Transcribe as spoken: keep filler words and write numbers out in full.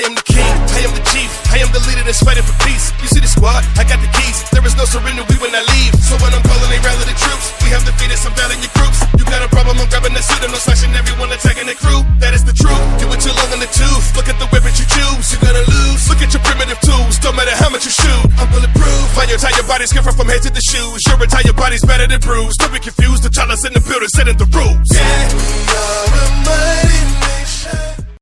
I am the king, I am the chief, I am the leader that's fighting for peace. You see the squad, I got the keys. There is no surrender, we will not leave. So when I'm calling, they rally the troops. We have defeated some valiant groups. You got a problem, I'm grabbing the suit. I'm no slashing everyone attacking the crew. That is the truth. You were too long in the tooth. Look at the weapons you choose. You're gonna lose. Look at your primitive tools. Don't matter how much you shoot. I'm bulletproof. My entire body's different from head to the shoes. Your entire body's better than bruised. Don't be confused. The T'Challa's in the building, setting the rules. Yeah, we are a mighty nation.